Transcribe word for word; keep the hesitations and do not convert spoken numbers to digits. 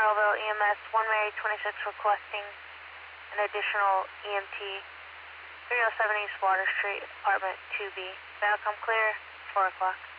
Belleville E M S, one Mary twenty-six requesting an additional E M T, three oh seven East Water Street, apartment two B. That'll come clear, four o'clock.